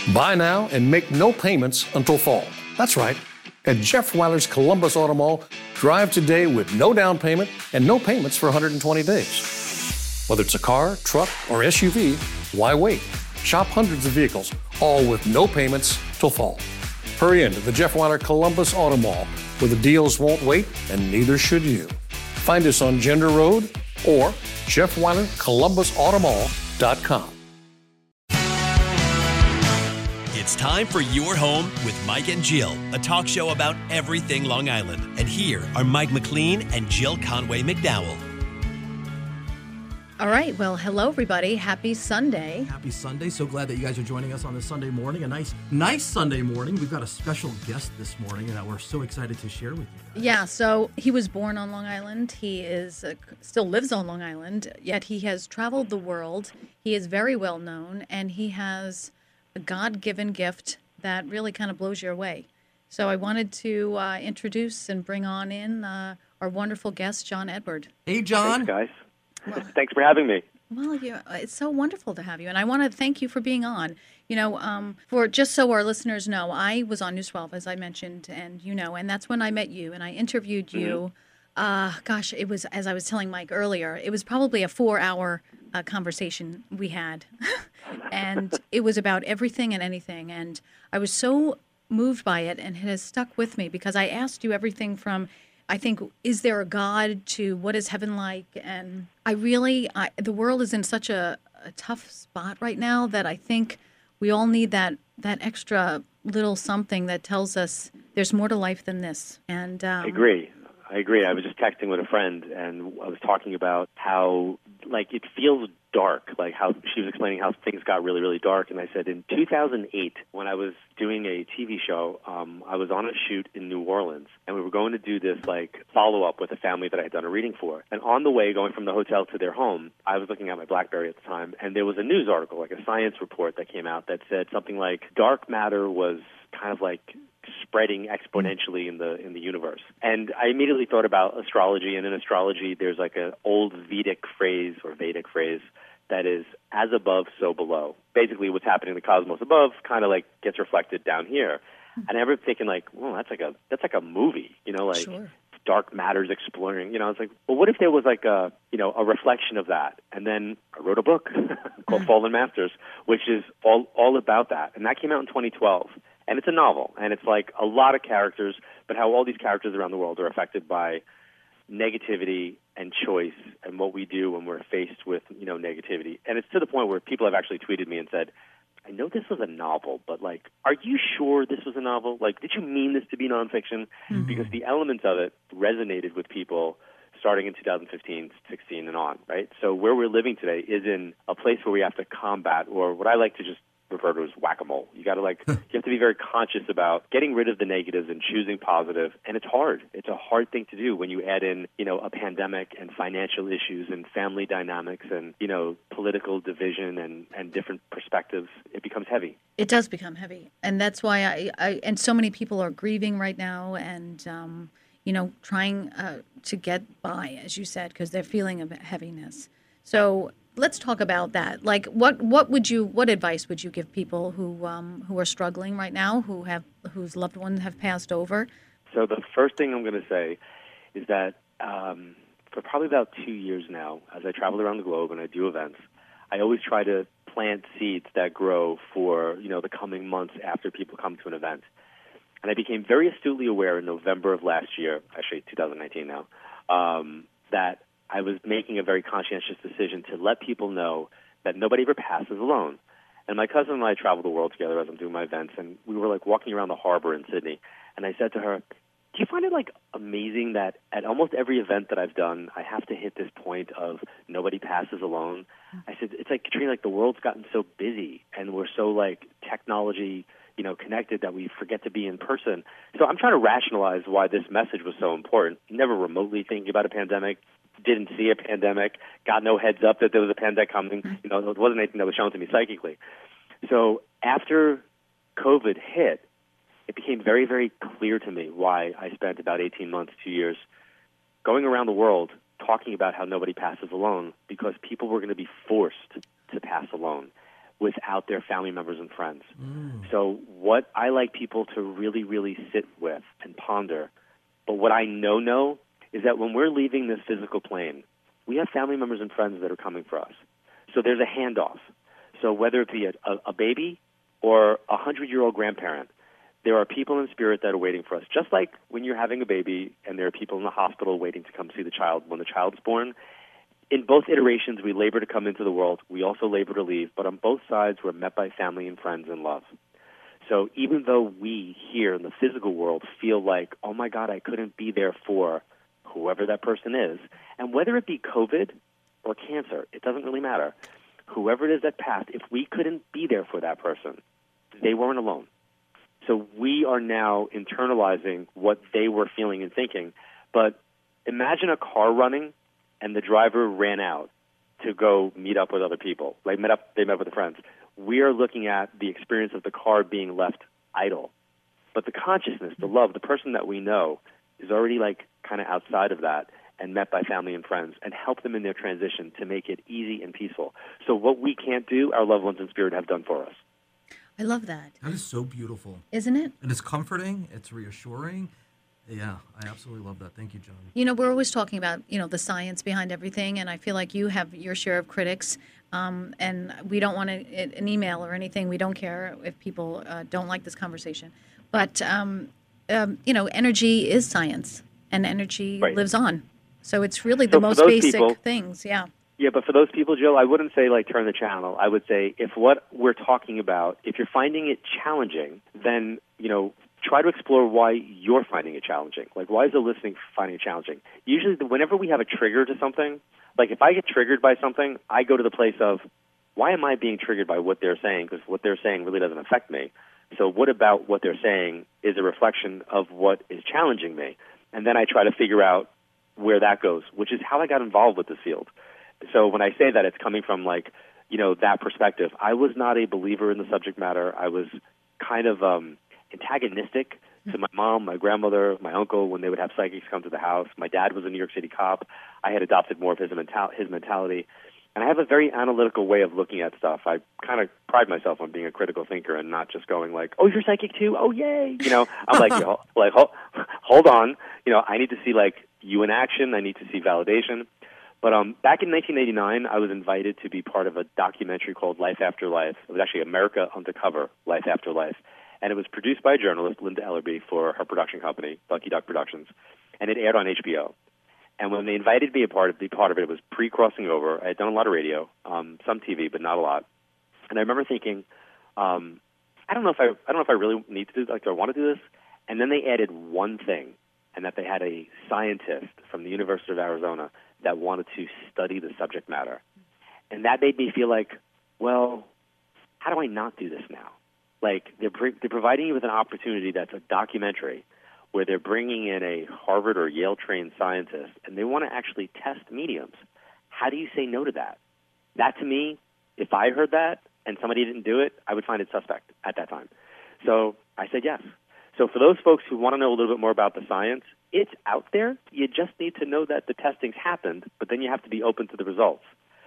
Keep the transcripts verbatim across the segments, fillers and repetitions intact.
Buy now and make no payments until fall. That's right. At Jeff Weiler's Columbus Auto Mall, drive today with no down payment and no payments for one hundred twenty days. Whether it's a car, truck, or S U V, why wait? Shop hundreds of vehicles, all with no payments till fall. Hurry into the Jeff Weiler Columbus Auto Mall, where the deals won't wait and neither should you. Find us on Gender Road or Jeff Weiler Columbus Auto Mall dot com. It's time for Your Home with Mike and Jill, a talk show about everything Long Island. And here are Mike McLean and Jill Conway McDowell. All right. Well, hello, everybody. Happy Sunday. Happy Sunday. So glad that you guys are joining us on this Sunday morning. A nice, nice Sunday morning. We've got a special guest this morning that we're so excited to share with you guys. Yeah. So he was born on Long Island. He is uh, still lives on Long Island, yet he has traveled the world. He is very well known, and he has a God-given gift that really kind of blows you away. So I wanted to uh, introduce and bring on in uh, our wonderful guest, John Edward. Hey, John. Thanks, guys. Well, Thanks for having me. Well, you, it's so wonderful to have you, and I want to thank you for being on. You know, um, for just so our listeners know, I was on News twelve, as I mentioned, and you know, and that's when I met you, and I interviewed you. Mm-hmm. Uh, gosh, it was, as I was telling Mike earlier, it was probably a four-hour uh, conversation we had, and it was about everything and anything, and I was so moved by it, and it has stuck with me because I asked you everything from, I think, is there a God, to what is heaven like? And I really, I, the world is in such a, a tough spot right now that I think we all need that that extra little something that tells us there's more to life than this. And um, I agree. I agree. I was just texting with a friend, and I was talking about how, like, it feels dark, like how she was explaining how things got really, really dark. And I said, in two thousand eight, when I was doing a T V show, um, I was on a shoot in New Orleans, and we were going to do this, like, follow-up with a family that I had done a reading for. And on the way, going from the hotel to their home, I was looking at my BlackBerry at the time, and there was a news article, like a science report that came out that said something like dark matter was kind of like spreading exponentially in the in the universe. And I immediately thought about astrology, and in astrology there's like an old Vedic phrase or Vedic phrase that is as above, so below. Basically what's happening in the cosmos above kind of like gets reflected down here. And I remember thinking like, well, that's like a that's like a movie, you know, like sure. Dark matter's exploring, you know. It's like, well, what if there was like a, you know, a reflection of that? And then I wrote a book called Fallen Masters, which is all all about that. And that came out in twenty twelve. And it's a novel, and it's like a lot of characters, but how all these characters around the world are affected by negativity and choice and what we do when we're faced with, you know, negativity. And it's to the point where people have actually tweeted me and said, I know this was a novel, but, like, are you sure this was a novel? Like, did you mean this to be nonfiction? Mm-hmm. Because the elements of it resonated with people starting in two thousand fifteen, sixteen, and on, right? So where we're living today is in a place where we have to combat, or what I like to just refer to as whack-a-mole. You got to like, you have to be very conscious about getting rid of the negatives and choosing positive. And it's hard. It's a hard thing to do when you add in, you know, a pandemic and financial issues and family dynamics and, you know, political division and, and different perspectives. It becomes heavy. It does become heavy. And that's why I, I and so many people are grieving right now and, um, you know, trying uh, to get by, as you said, because they're feeling a heaviness. So let's talk about that. Like, what, what would you, what advice would you give people who um, who are struggling right now, who have whose loved ones have passed over? So the first thing I'm going to say is that um, for probably about two years now, as I travel around the globe and I do events, I always try to plant seeds that grow for, you know, the coming months after people come to an event. And I became very astutely aware in November of last year, actually two thousand nineteen now, um, that I was making a very conscientious decision to let people know that nobody ever passes alone. And my cousin and I travel the world together as I'm doing my events, and we were like walking around the harbor in Sydney, and I said to her, do you find it like amazing that at almost every event that I've done, I have to hit this point of nobody passes alone? I said, it's like, Katrina, like the world's gotten so busy, and we're so like technology, you know, connected that we forget to be in person. So I'm trying to rationalize why this message was so important. Never remotely thinking about a pandemic, didn't see a pandemic, got no heads up that there was a pandemic coming. You know, it wasn't anything that was shown to me psychically. So after COVID hit, it became very, very clear to me why I spent about eighteen months, two years, going around the world talking about how nobody passes alone, because people were going to be forced to pass alone. without their family members and friends. Mm. So what I like people to really, really sit with and ponder, but what I know know is that when we're leaving this physical plane, we have family members and friends that are coming for us. So there's a handoff. So whether it be a, a, a baby or a hundred-year-old grandparent, there are people in spirit that are waiting for us. Just like when you're having a baby and there are people in the hospital waiting to come see the child when the child's born, in both iterations, we labor to come into the world. We also labor to leave. But on both sides, we're met by family and friends and love. So even though we here in the physical world feel like, oh, my God, I couldn't be there for whoever that person is, and whether it be COVID or cancer, it doesn't really matter. Whoever it is that passed, if we couldn't be there for that person, they weren't alone. So we are now internalizing what they were feeling and thinking. But imagine a car running and the driver ran out to go meet up with other people. Like met up, they met with their friends. We are looking at the experience of the car being left idle. But the consciousness, the love, the person that we know is already like kind of outside of that and met by family and friends and help them in their transition to make it easy and peaceful. So what we can't do, our loved ones in spirit have done for us. I love that. That is so beautiful. Isn't it? And it's comforting. It's reassuring. Yeah, I absolutely love that. Thank you, John. You know, we're always talking about, you know, the science behind everything, and I feel like you have your share of critics, um, and we don't want a, an email or anything. We don't care if people uh, don't like this conversation. But, um, um, you know, energy is science, and energy Right. lives on. So it's really the So for most those basic people- things, yeah. Yeah, but for those people, Jill, I wouldn't say, like, turn the channel. I would say if what we're talking about, if you're finding it challenging, then, you know, try to explore why you're finding it challenging. Like, why is the listening finding it challenging? Usually, whenever we have a trigger to something, like if I get triggered by something, I go to the place of, why am I being triggered by what they're saying? Because what they're saying really doesn't affect me. So what about what they're saying is a reflection of what is challenging me? And then I try to figure out where that goes, which is how I got involved with this field. So when I say that, it's coming from, like, you know, that perspective. I was not a believer in the subject matter. I was kind of um, antagonistic to my mom, my grandmother, my uncle when they would have psychics come to the house. My dad was a New York City cop. I had adopted more of his, mental- his mentality. And I have a very analytical way of looking at stuff. I kind of pride myself on being a critical thinker and not just going like, oh, you're psychic too? Oh, yay. You know, I'm like, you know, like hold, hold on. You know, I need to see, like, you in action. I need to see validation. But um, back in nineteen eighty-nine, I was invited to be part of a documentary called Life After Life. It was actually America Undercover, Life After Life. And it was produced by a journalist, Linda Ellerby, for her production company, Lucky Duck Productions. And it aired on H B O. And when they invited me to be a part of, be part of it, it was pre-crossing over. I had done a lot of radio, um, some T V, but not a lot. And I remember thinking, um, I don't know if I, I don't know if I really need to do, like, do I want to do this? And then they added one thing, and that they had a scientist from the University of Arizona that wanted to study the subject matter. And that made me feel like, well, how do I not do this now? Like, they're, pre- they're providing you with an opportunity that's a documentary where they're bringing in a Harvard or Yale-trained scientist, and they want to actually test mediums. How do you say no to that? That, to me, if I heard that and somebody didn't do it, I would find it suspect at that time. So I said yes. So for those folks who want to know a little bit more about the science, it's out there. You just need to know that the testing's happened, but then you have to be open to the results.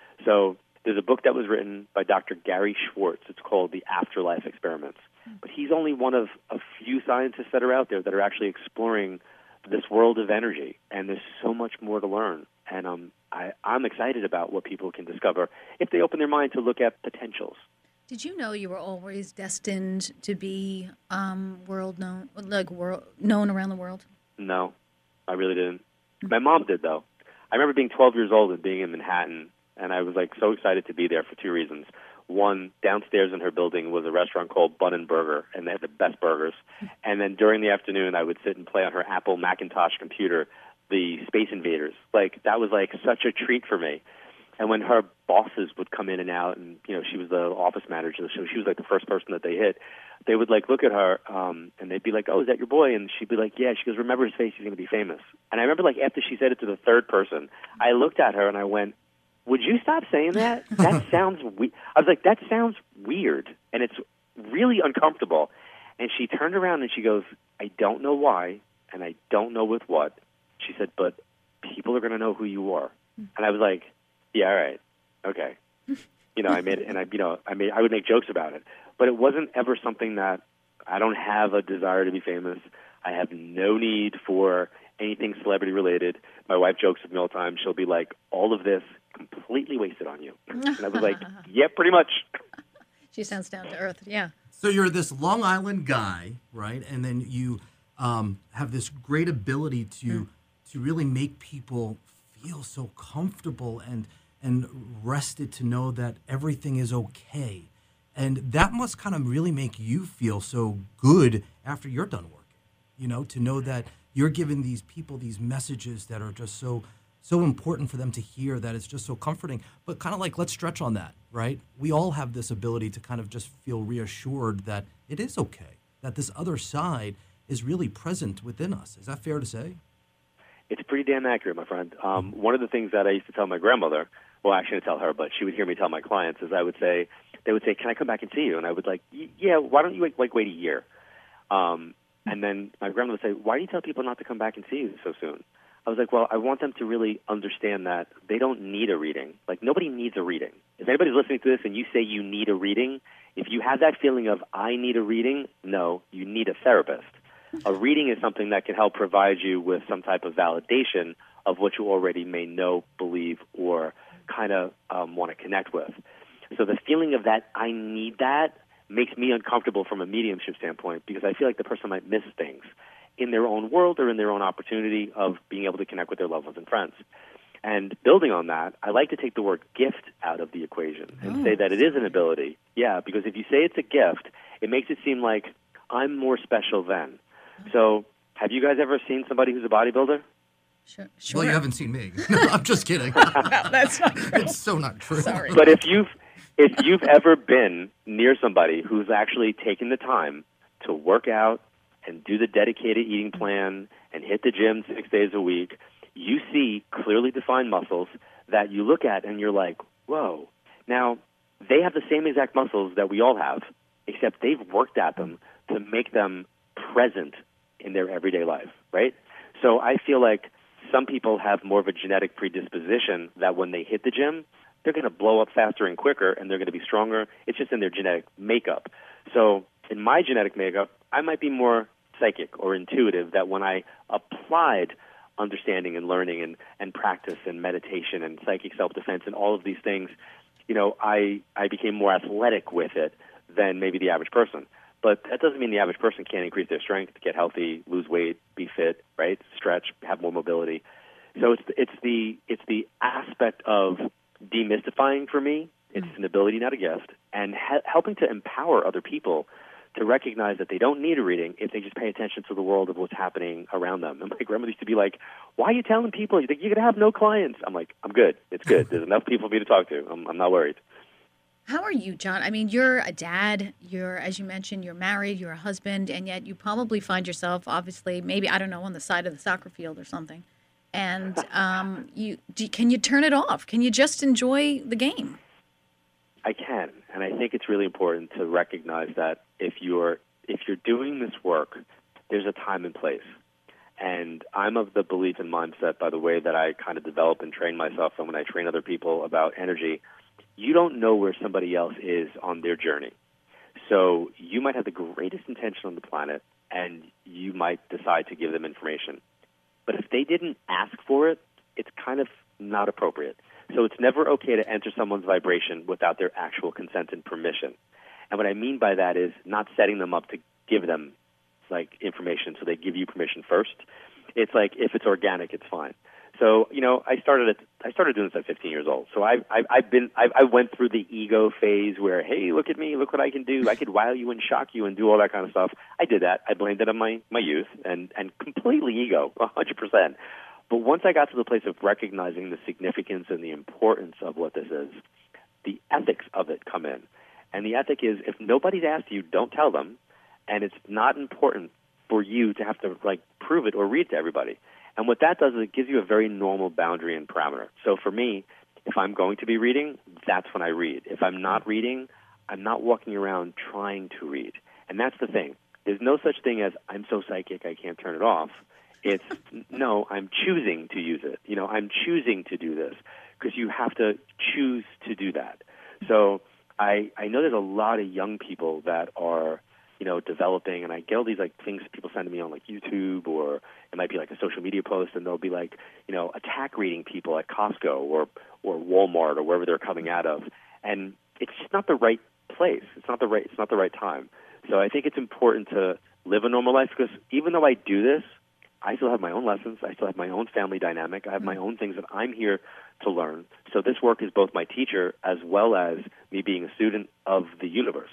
So there's a book that was written by Doctor Gary Schwartz. It's called The Afterlife Experiments. But he's only one of a few scientists that are out there that are actually exploring this world of energy, and there's so much more to learn. And um, I, I'm excited about what people can discover if they open their mind to look at potentials. Did you know you were always destined to be um, world known, like world known around the world? No, I really didn't. My mom did, though. I remember being twelve years old and being in Manhattan, and I was like so excited to be there for two reasons. One, downstairs in her building was a restaurant called Bun and Burger, and they had the best burgers. And then during the afternoon, I would sit and play on her Apple Macintosh computer the Space Invaders. Like, that was like such a treat for me. And when her bosses would come in and out, and, you know, she was the office manager, so she was like the first person that they hit, they would like look at her, um, and they'd be like, oh, is that your boy? And she'd be like, yeah. She goes, remember his face, he's going to be famous. And I remember, like, after she said it to the third person, I looked at her and I went, would you stop saying that? That sounds weird. I was like, that sounds weird, and it's really uncomfortable. And she turned around and she goes, I don't know why, and I don't know with what. She said, but people are going to know who you are. And I was like, yeah, all right, okay. You know, I made and I you know I made I would make jokes about it, but it wasn't ever something that I don't have a desire to be famous. I have no need for anything celebrity related. My wife jokes with me all the time. She'll be like, "All of this completely wasted on you," and I was like, "Yeah, pretty much." She sounds down to earth. Yeah. So you're this Long Island guy, right? And then you um, have this great ability to mm. to really make people feel so comfortable and and rested to know that everything is okay. And that must kind of really make you feel so good after you're done working, you know, to know that you're giving these people these messages that are just so so important for them to hear, that it's just so comforting. But kind of like, let's stretch on that, right? We all have this ability to kind of just feel reassured that it is okay, that this other side is really present within us. Is that fair to say? It's pretty damn accurate, my friend. Um, one of the things that I used to tell my grandmother, well, actually I didn't tell her, but she would hear me tell my clients, is I would say, they would say, "Can I come back and see you?" And I would like, "Yeah, why don't you like, like wait a year?" Um, and then my grandmother would say, "Why do you tell people not to come back and see you so soon?" I was like, well, I want them to really understand that they don't need a reading. Like, nobody needs a reading. If anybody's listening to this and you say you need a reading, if you have that feeling of, I need a reading, no, you need a therapist. A reading is something that can help provide you with some type of validation of what you already may know, believe, or kind of um, want to connect with. So the feeling of that, I need that, makes me uncomfortable from a mediumship standpoint, because I feel like the person might miss things in their own world or in their own opportunity of being able to connect with their loved ones and friends. And building on that, I like to take the word gift out of the equation and oh. say that it is an ability. Yeah, because if you say it's a gift, it makes it seem like I'm more special than. So have you guys ever seen somebody who's a bodybuilder? Sure. sure. Well, you haven't seen me. No, I'm just kidding. No, that's not true. It's so not true. Sorry. But if you've, if you've ever been near somebody who's actually taken the time to work out and do the dedicated eating plan and hit the gym six days a week, you see clearly defined muscles that you look at and you're like, whoa. Now, they have the same exact muscles that we all have, except they've worked at them to make them present in their everyday life, right? So I feel like some people have more of a genetic predisposition that when they hit the gym, they're going to blow up faster and quicker, and they're going to be stronger. It's just in their genetic makeup. So in my genetic makeup, I might be more psychic or intuitive, that when I applied understanding and learning and, and practice and meditation and psychic self-defense and all of these things, you know, I, I became more athletic with it than maybe the average person. But that doesn't mean the average person can't increase their strength, get healthy, lose weight, be fit, right? Stretch, have more mobility. So it's it's the it's the aspect of demystifying for me. It's an ability, not a gift, and ha- helping to empower other people to recognize that they don't need a reading if they just pay attention to the world of what's happening around them. And my grandmother used to be like, "Why are you telling people you're going to have no clients?" I'm like, "I'm good. It's good. There's enough people for me to talk to. I'm, I'm not worried." How are you, John? I mean, you're a dad. You're, as you mentioned, you're married. You're a husband, and yet you probably find yourself, obviously, maybe I don't know, on the side of the soccer field or something. And um, you do, can you turn it off? Can you just enjoy the game? I can, and I think it's really important to recognize that if you're if you're doing this work, there's a time and place. And I'm of the belief and mindset, by the way that I kind of develop and train myself, and when I train other people about energy, you don't know where somebody else is on their journey. So you might have the greatest intention on the planet, and you might decide to give them information. But if they didn't ask for it, it's kind of not appropriate. So it's never okay to enter someone's vibration without their actual consent and permission. And what I mean by that is not setting them up to give them like information so they give you permission first. It's like if it's organic, it's fine. So, you know, I started at, I started doing this at fifteen years old. So I've, I've, I've been, I've, I went through the ego phase where, hey, look at me, look what I can do. I could wow you and shock you and do all that kind of stuff. I did that. I blamed it on my, my youth and, and completely ego, one hundred percent. But once I got to the place of recognizing the significance and the importance of what this is, the ethics of it come in. And the ethic is if nobody's asked you, don't tell them. And it's not important for you to have to, like, prove it or read to everybody. And what that does is it gives you a very normal boundary and parameter. So for me, if I'm going to be reading, that's when I read. If I'm not reading, I'm not walking around trying to read. And that's the thing. There's no such thing as I'm so psychic I can't turn it off. It's, no, I'm choosing to use it. You know, I'm choosing to do this because you have to choose to do that. So I I know there's a lot of young people that are, you know, developing, and I get all these like things people send to me on like YouTube, or it might be like a social media post, and they'll be like, you know, attack reading people at Costco or or Walmart or wherever they're coming out of, and it's just not the right place. It's not the right. It's not the right time. So I think it's important to live a normal life, because even though I do this, I still have my own lessons. I still have my own family dynamic. I have my own things that I'm here to learn. So this work is both my teacher as well as me being a student of the universe.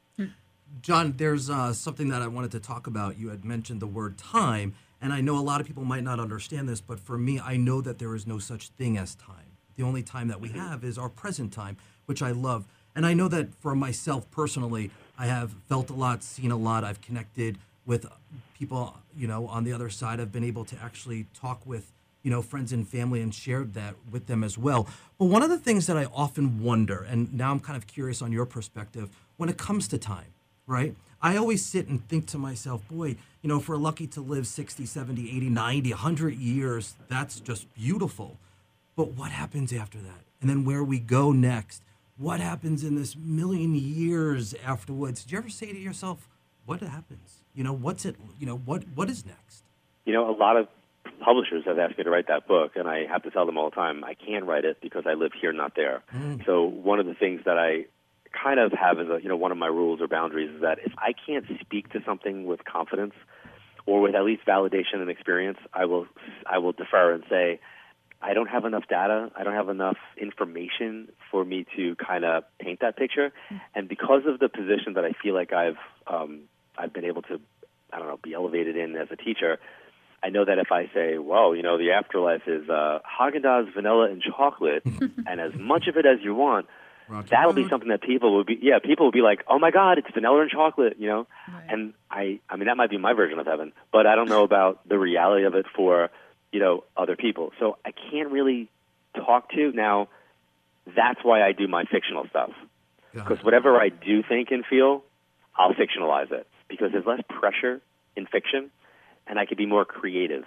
John, there's uh, something that I wanted to talk about. You had mentioned the word time, and I know a lot of people might not understand this, but for me, I know that there is no such thing as time. The only time that we have is our present time, which I love. And I know that for myself personally, I have felt a lot, seen a lot. I've connected with people, you know, on the other side. I've been able to actually talk with, you know, friends and family and shared that with them as well. But one of the things that I often wonder, and now I'm kind of curious on your perspective, when it comes to time, right? I always sit and think to myself, boy, you know, if we're lucky to live sixty, seventy, eighty, ninety, one hundred years, that's just beautiful. But what happens after that? And then where we go next? What happens in this million years afterwards? Did you ever say to yourself, what happens? You know, what's it, you know, what what is next? You know, a lot of publishers have asked me to write that book, and I have to tell them all the time, I can't write it because I live here, not there. Mm. So one of the things that I kind of have as a, you know, one of my rules or boundaries is that if I can't speak to something with confidence or with at least validation and experience, I will I will defer and say, I don't have enough data, I don't have enough information for me to kind of paint that picture. And because of the position that I feel like I've um, I've been able to, I don't know, be elevated in as a teacher, I know that if I say, well, you know, the afterlife is uh, Haagen-Dazs, vanilla, and chocolate, and as much of it as you want, Rocky that'll Road. Be something that people will be, yeah, people will be like, oh my God, it's vanilla and chocolate, you know? Right. And I, I mean, that might be my version of heaven, but I don't know about the reality of it for, you know, other people. So I can't really talk to now. That's why I do my fictional stuff, because whatever I do think and feel, I'll fictionalize it, because there's less pressure in fiction, and I can be more creative.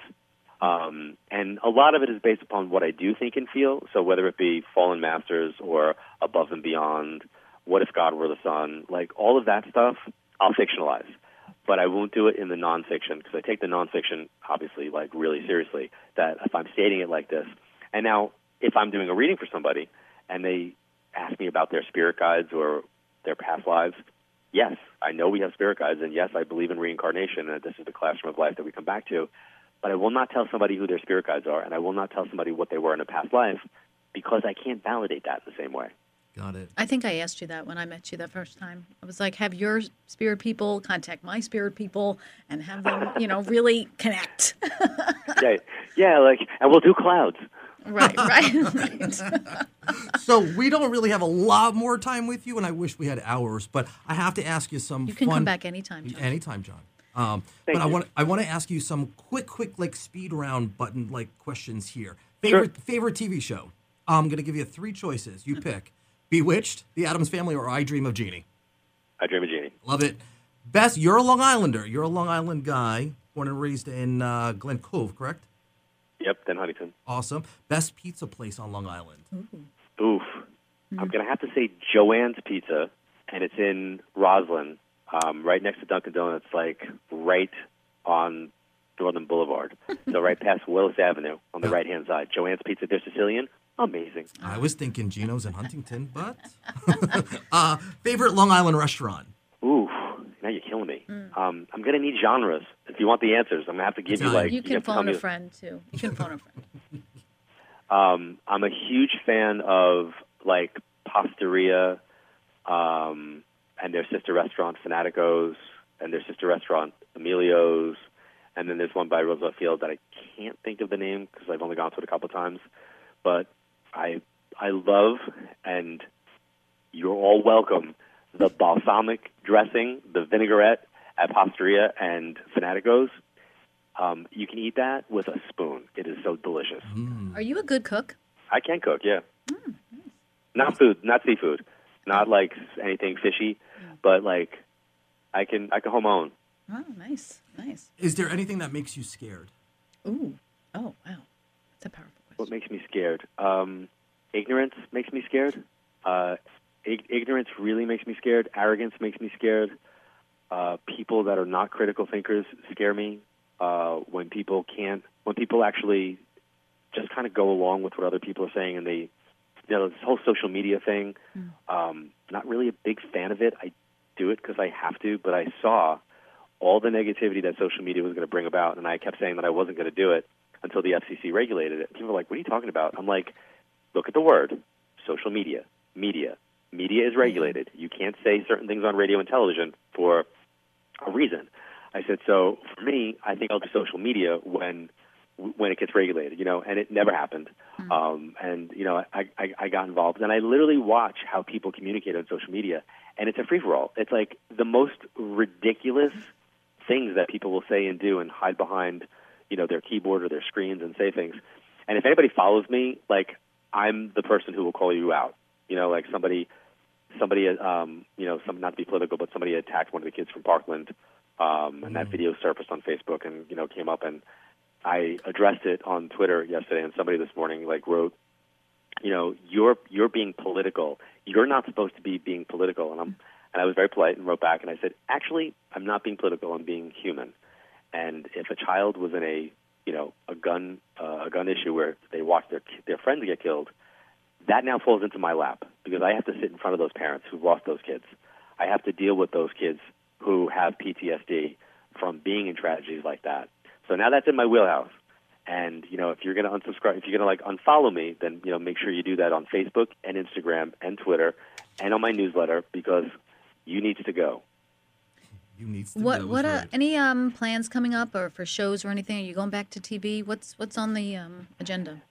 Um, and a lot of it is based upon what I do think and feel. So whether it be Fallen Masters or Above and Beyond, What If God Were the Sun, like all of that stuff, I'll fictionalize. But I won't do it in the nonfiction, because I take the nonfiction, obviously, like really seriously, that if I'm stating it like this. And now, if I'm doing a reading for somebody and they ask me about their spirit guides or their past lives, yes, I know we have spirit guides, and yes, I believe in reincarnation, and this is the classroom of life that we come back to. But I will not tell somebody who their spirit guides are, and I will not tell somebody what they were in a past life, because I can't validate that in the same way. Got it. I think I asked you that when I met you that first time. I was like, have your spirit people contact my spirit people and have them, you know, really connect. yeah, yeah, like, and we'll do clouds. Right, right, right. So we don't really have a lot more time with you, and I wish we had hours, but I have to ask you some You can fun... come back anytime, John. Anytime, John. Um, but you. I want I want to ask you some quick, quick, like speed round button like questions here. Favorite Sure. favorite T V show? I'm going to give you three choices. You pick: Bewitched, The Addams Family, or I Dream of Jeannie. I Dream of Jeannie. Love it. Best. You're a Long Islander. You're a Long Island guy, born and raised in uh, Glen Cove, correct? Yep, then Huntington. Awesome. Best pizza place on Long Island. Ooh. Oof. Mm-hmm. I'm going to have to say Joanne's Pizza, and it's in Roslyn. Um, right next to Dunkin' Donuts, like right on Northern Boulevard. So right past Willis Avenue on the Yeah. right-hand side. Joanne's Pizza, they're Sicilian. Amazing. I was thinking Gino's in Huntington, but... uh, favorite Long Island restaurant? Ooh, now you're killing me. Mm. Um, I'm going to need genres. If you want the answers, I'm going to have to give you, Time. like... You can have to tell phone me a friend, too. You can phone a friend. um, I'm a huge fan of, like, Pastaria, um... and their sister restaurant, Fanatico's, and their sister restaurant, Emilio's, and then there's one by Roosevelt Field that I can't think of the name because I've only gone to it a couple times. But I I love, and you're all welcome, the balsamic dressing, the vinaigrette at Pastaria and Fanatico's. Um, you can eat that with a spoon. It is so delicious. Mm. Are you a good cook? I can cook, yeah. Mm, nice. Not food, not seafood, not like anything fishy. But like, I can I can hold my own. Oh, nice, nice. Is there anything that makes you scared? Ooh, oh, wow, that's a powerful question. What makes me scared? Um, ignorance makes me scared. Uh, ig- ignorance really makes me scared. Arrogance makes me scared. Uh, people that are not critical thinkers scare me. Uh, when people can't, when people actually just kind of go along with what other people are saying, and they, you know, this whole social media thing. Mm. Um, not really a big fan of it. I do it because I have to, but I saw all the negativity that social media was going to bring about, and I kept saying that I wasn't going to do it until the F C C regulated it. People were like, "What are you talking about?" I'm like, "Look at the word, social media, media. Media is regulated. You can't say certain things on radio and television for a reason." I said, so for me, I think I'll do social media when when it gets regulated, you know, and it never happened. Mm-hmm. Um, and, you know, I, I, I got involved, and I literally watch how people communicate on social media, and it's a free-for-all. It's like the most ridiculous things that people will say and do and hide behind, you know, their keyboard or their screens and say things. And if anybody follows me, like, I'm the person who will call you out. You know, like somebody, somebody, um, you know, some, not to be political, but somebody attacked one of the kids from Parkland. Um, and that video surfaced on Facebook and, you know, came up, and I addressed it on Twitter yesterday, and somebody this morning, like, wrote, you know, you're you're being political. You're not supposed to be being political. And I'm and I was very polite and wrote back, and I said, actually, I'm not being political. I'm being human. And if a child was in a, you know, a gun uh, a gun issue where they watched their their friends get killed, that now falls into my lap because I have to sit in front of those parents who lost those kids. I have to deal with those kids who have P T S D from being in tragedies like that. So now that's in my wheelhouse. And, you know, if you're going to unsubscribe, if you're going to, like, unfollow me, then, you know, make sure you do that on Facebook and Instagram and Twitter and on my newsletter because you need to go. You need to what, go. What right. uh, any um, plans coming up or for shows or anything? Are you going back to T V? What's what's on the um, agenda?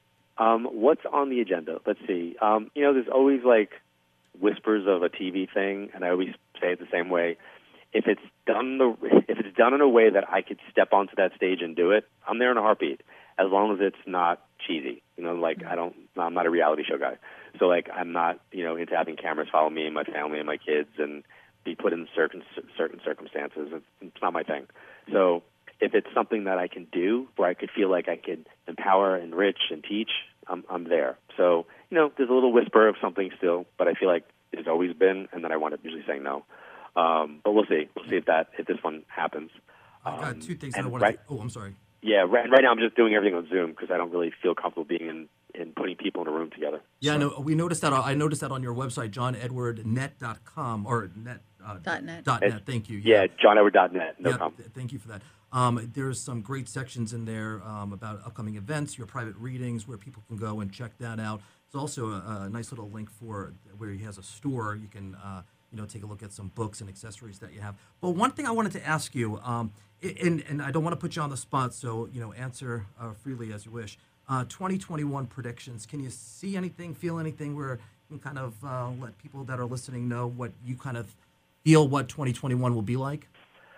Um, what's on the agenda? Let's see. Um, you know, there's always, like, whispers of a T V thing, and I always say it the same way. If it's done the if it's done in a way that I could step onto that stage and do it, I'm there in a heartbeat. As long as it's not cheesy, you know, like I don't, I'm not a reality show guy, so like I'm not, you know, into having cameras follow me and my family and my kids and be put in certain certain circumstances. It's, it's not my thing. So if it's something that I can do where I could feel like I could empower, enrich, and teach, I'm I'm there. So you know, there's a little whisper of something still, but I feel like there's always been, and then I wind up usually saying no. Um, but we'll see. We'll see if that if this one happens. I've got Um, two things and I want right, to. Oh, I'm sorry. Yeah, right, right now I'm just doing everything on Zoom because I don't really feel comfortable being in, in putting people in a room together. Yeah, so. I know. We noticed that. I noticed that on your website, john edward net dot com or net. Uh, dot net. Dot net. Thank you. Yeah, yeah john edward dot net. No yeah, problem. Th- thank you for that. Um, there's some great sections in there um, about upcoming events, your private readings, where people can go and check that out. There's also a, a nice little link for where he has a store. You can. Uh, you know, take a look at some books and accessories that you have. But one thing I wanted to ask you, um, and, and I don't want to put you on the spot, so, you know, answer uh, freely as you wish. Uh, twenty twenty-one predictions, can you see anything, feel anything where you can kind of uh, let people that are listening know what you kind of feel what twenty twenty-one will be like?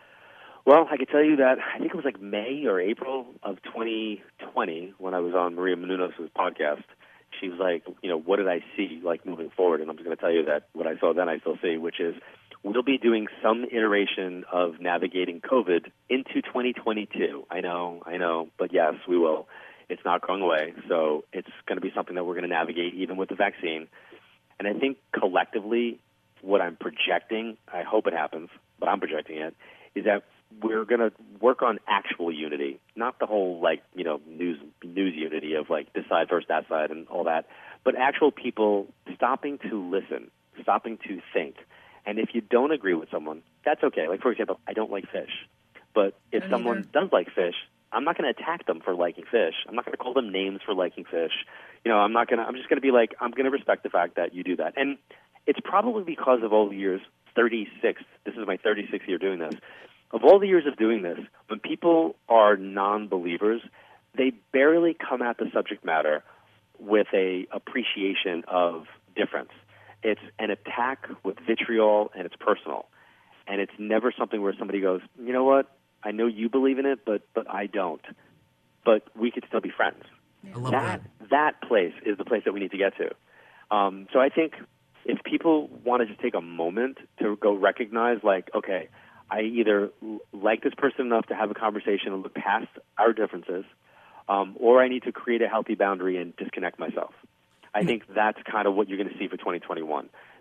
Well, I can tell you that I think it was like May or April of twenty twenty when I was on Maria Menounos' podcast. She was like, you know, what did I see, like, moving forward? And I'm just going to tell you that what I saw then I still see, which is we'll be doing some iteration of navigating COVID into twenty twenty-two. I know, I know, but yes, we will. It's not going away, so it's going to be something that we're going to navigate even with the vaccine. And I think collectively what I'm projecting, I hope it happens, but I'm projecting it, is that we're going to work on actual unity, not the whole, like, you know, news news unity of, like, this side versus that side and all that, but actual people stopping to listen, stopping to think. And if you don't agree with someone, that's okay. Like, for example, I don't like fish. But if Don't someone either. does like fish, I'm not going to attack them for liking fish. I'm not going to call them names for liking fish. You know, I'm not going to, I'm just going to be like, I'm going to respect the fact that you do that. And it's probably because of all the years, thirty-six, this is my thirty-sixth year doing this. Of all the years of doing this, when people are non-believers, they barely come at the subject matter with a appreciation of difference. It's an attack with vitriol, and it's personal. And it's never something where somebody goes, you know what, I know you believe in it, but but I don't. But we could still be friends. I love that, that. that place is the place that we need to get to. Um, so I think if people want to just take a moment to go recognize, like, okay, I either like this person enough to have a conversation and look past our differences, um, or I need to create a healthy boundary and disconnect myself. I think that's kind of what you're going to see for twenty twenty-one.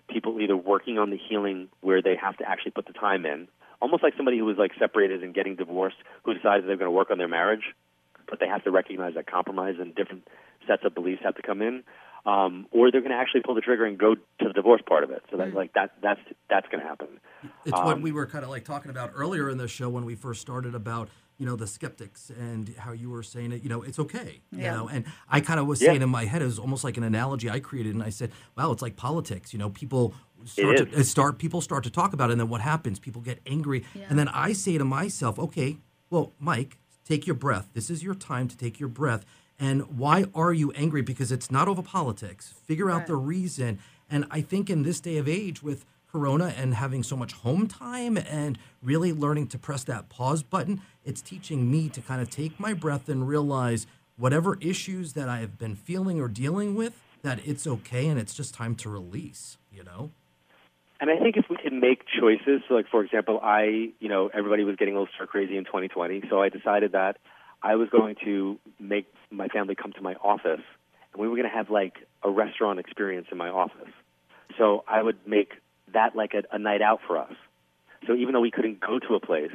people either working on the healing where they have to actually put the time in, almost like somebody who was like separated and getting divorced who decides they're going to work on their marriage, but they have to recognize that compromise and different sets of beliefs have to come in, um, or they're going to actually pull the trigger and go to the divorce part of it. So that, like that, that's that's going to happen. It's um, what we were kind of like talking about earlier in the show when we first started about, you know, the skeptics and how you were saying it, you know, it's okay, you Yeah. know, and I kind of was Yeah. saying in my head, it was almost like an analogy I created. And I said, wow, it's like politics, you know, people start It to uh, start, people start to talk about it. And then what happens? People get angry. Yeah. And then I say to myself, okay, well, Mike, take your breath. This is your time to take your breath. And why are you angry? Because it's not over politics. Figure out Right. the reason. And I think in this day of age with Corona and having so much home time and really learning to press that pause button, it's teaching me to kind of take my breath and realize whatever issues that I have been feeling or dealing with, that it's okay and it's just time to release, you know? And I think if we can make choices, so like for example, I, you know, everybody was getting a little stir crazy in twenty twenty, so I decided that I was going to make my family come to my office, and we were going to have like a restaurant experience in my office. So I would make that like a, a night out for us. So even though we couldn't go to a place,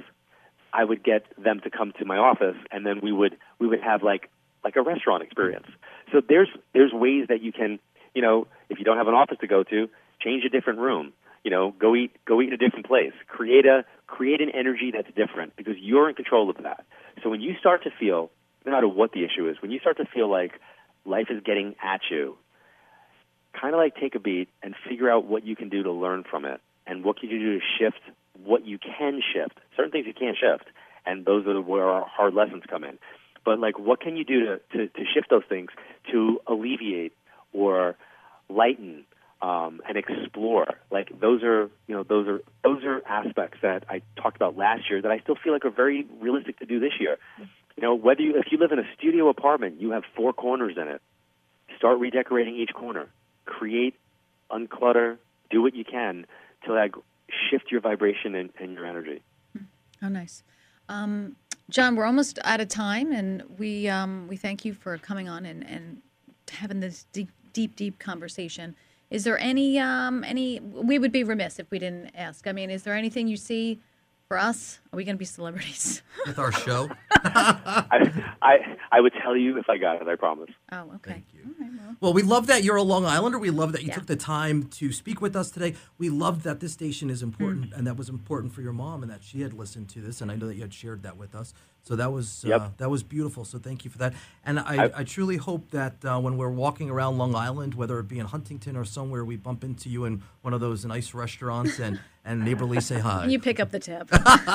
I would get them to come to my office, and then we would we would have like like a restaurant experience. So there's there's ways that you can, you know, if you don't have an office to go to, change a different room. You know, go eat go eat in a different place. Create a create an energy that's different because you're in control of that. So when you start to feel, no matter what the issue is, when you start to feel like life is getting at you, kind of like take a beat and figure out what you can do to learn from it and what can you do to shift what you can shift. Certain things you can't shift, and those are where our hard lessons come in. But like, what can you do to, to, to shift those things to alleviate or lighten um, and explore? Like those are, you know, those are those are aspects that I talked about last year that I still feel like are very realistic to do this year. You know, whether you if you live in a studio apartment, you have four corners in it. Start redecorating each corner. Create, unclutter, do what you can to like shift your vibration and, and your energy. Oh, nice. Um, John, we're almost out of time, and we um, we thank you for coming on and, and having this deep, deep, deep conversation. Is there any um, any? We would be remiss if we didn't ask. I mean, is there anything you see for us? Are we going to be celebrities with our show? I, I I would tell you if I got it. I promise. Oh, okay. Thank you. All right, well. Well, we love that you're a Long Islander. We love that you Yeah. took the time to speak with us today. We love that this station is important, mm. and that was important for your mom, and that she had listened to this, and I know that you had shared that with us. So that was yep. uh, that was beautiful. So thank you for that. And I, I, I truly hope that uh, when we're walking around Long Island, whether it be in Huntington or somewhere, we bump into you in one of those nice restaurants and, and neighborly say hi. And you pick up the tab.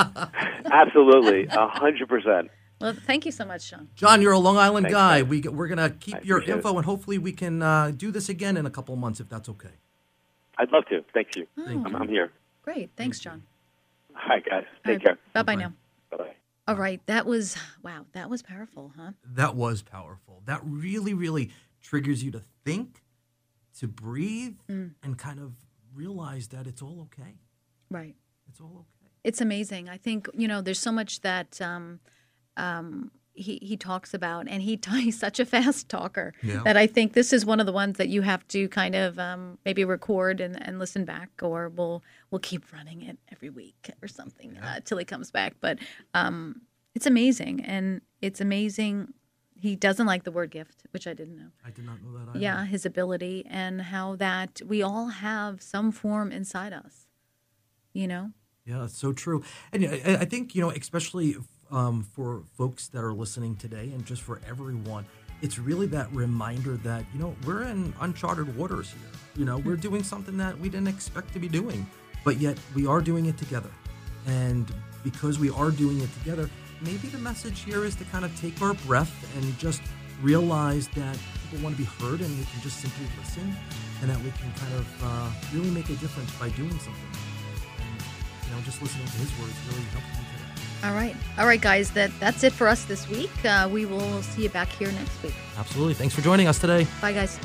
Absolutely, a hundred percent. Well, thank you so much, John. John, you're a Long Island Thanks, guy. man. We, we're going to keep I your appreciate info, it. and hopefully we can uh, do this again in a couple of months, if that's okay. I'd love to. Thank you. Oh, Thank I'm, I'm here. great. Thanks, John. All right, guys. Take All right, care. Bye-bye Bye-bye. now. Bye-bye. All right. That was, wow, that was powerful, huh? That was powerful. That really, really triggers you to think, to breathe, Mm. and kind of realize that it's all okay. Right. It's all okay. It's amazing. I think, you know, there's so much that um, um, he, he talks about, and he he's such a fast talker Yeah. that I think this is one of the ones that you have to kind of um, maybe record and, and listen back, or we'll we'll keep running it every week or something Yeah. uh, till he comes back. But um, it's amazing, and it's amazing. He doesn't like the word gift, which I didn't know. I did not know that either. Yeah, his ability, and how that we all have some form inside us, you know? Yeah, it's so true. And I, I think, you know, especially um, for folks that are listening today and just for everyone, it's really that reminder that, you know, we're in uncharted waters here. You know, we're doing something that we didn't expect to be doing, but yet we are doing it together. And because we are doing it together, maybe the message here is to kind of take our breath and just realize that people want to be heard, and we can just simply listen, and that we can kind of uh, really make a difference by doing something. And, you know, just listening to his words really helped me today. All right. All right, guys, that, that's it for us this week. Uh, we will see you back here next week. Absolutely. Thanks for joining us today. Bye, guys.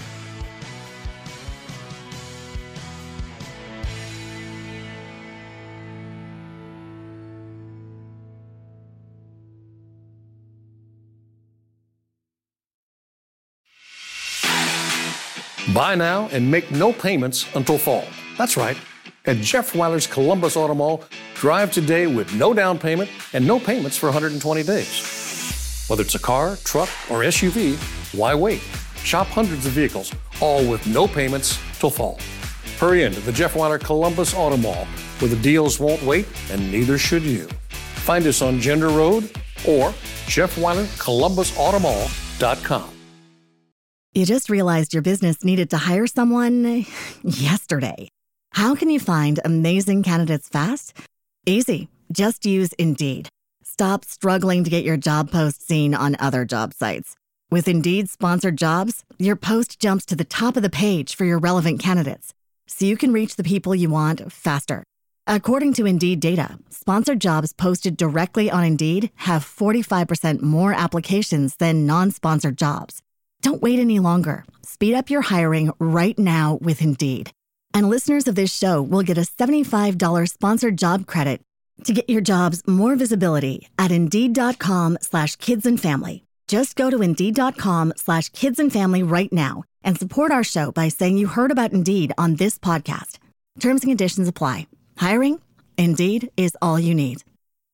Buy now and make no payments until fall. That's right. At Jeff Weiler's Columbus Auto Mall, drive today with no down payment and no payments for one hundred twenty days. Whether it's a car, truck, or S U V, why wait? Shop hundreds of vehicles, all with no payments till fall. Hurry into the Jeff Weiler Columbus Auto Mall, where the deals won't wait and neither should you. Find us on Gender Road or Jeff Weiler Columbus Auto Mall dot com. You just realized your business needed to hire someone yesterday. How can you find amazing candidates fast? Easy. Just use Indeed. Stop struggling to get your job post seen on other job sites. With Indeed sponsored jobs, your post jumps to the top of the page for your relevant candidates, so you can reach the people you want faster. According to Indeed data, sponsored jobs posted directly on Indeed have forty-five percent more applications than non-sponsored jobs. Don't wait any longer. Speed up your hiring right now with Indeed. And listeners of this show will get a seventy-five dollars sponsored job credit to get your jobs more visibility at Indeed.com slash kids and family. Just go to Indeed.com slash kids and family right now and support our show by saying you heard about Indeed on this podcast. Terms and conditions apply. Hiring? Indeed is all you need.